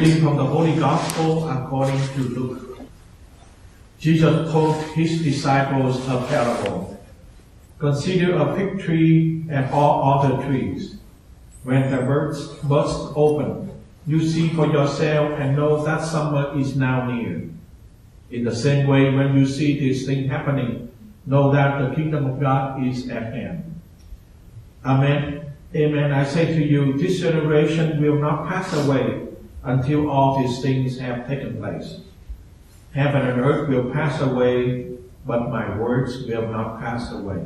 reading from the Holy Gospel according to Luke. Jesus told his disciples a parable. Consider a fig tree and all other trees. When the buds burst open, you see for yourself and know that summer is now near. In the same way, when you see this thing happening, know that the kingdom of God is at hand. Amen. Amen. I say to you, this generation will not pass away until all these things have taken place. Heaven and earth will pass away, but my words will not pass away.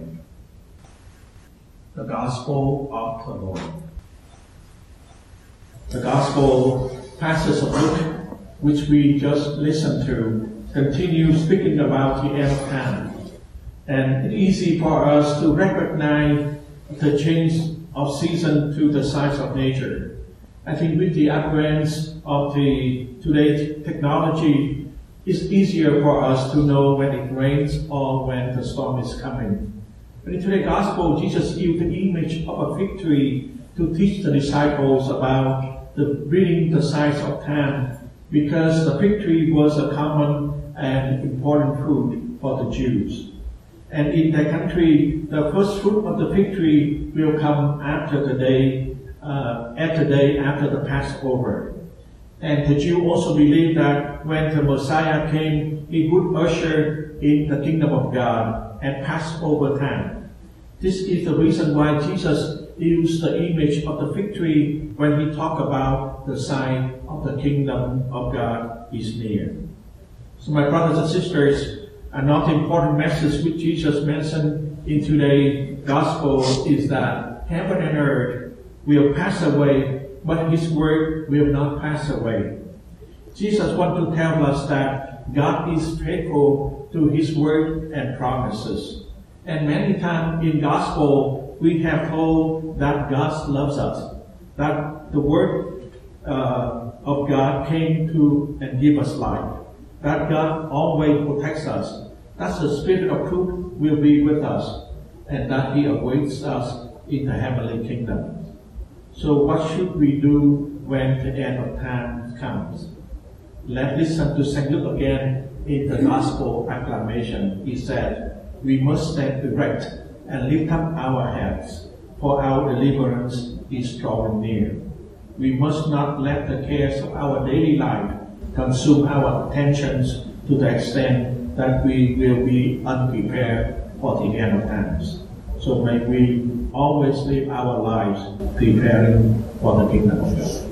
The Gospel of the Lord. The Gospel passage of Luke, which we just listened to, continues speaking about the end of time. And it's easy for us to recognize the change of season to the signs of nature. I think with the advent of today's technology, it's easier for us to know when it rains or when the storm is coming. But in today's Gospel, Jesus used the image of a fig tree to teach the disciples about reading the signs of time, because the fig tree was a common and important fruit for the Jews. And in their country, the first fruit of the fig tree will come after the day after the Passover. And the Jew also believed that when the Messiah came, he would usher in the kingdom of God at Passover time. This is the reason why Jesus used the image of the fig tree when he talked about the sign of the kingdom of God is near. So my brothers and sisters, another important message which Jesus mentioned in today's Gospel is that heaven and earth will pass away, but His word will not pass away. Jesus wants to tell us that God is faithful to His word and promises. And many times in Gospel, we have told that God loves us, that the word of God came to and give us life, that God always protects us, that the Spirit of truth will be with us, and that He awaits us in the heavenly kingdom. So what should we do when the end of time comes? Let's listen to St. Luke again in the Gospel acclamation. He said, "We must stand erect and lift up our heads, for our deliverance is drawing near. We must not let the cares of our daily life consume our attentions to the extent that we will be unprepared for the end of times. So may we always live our lives preparing for the kingdom of God."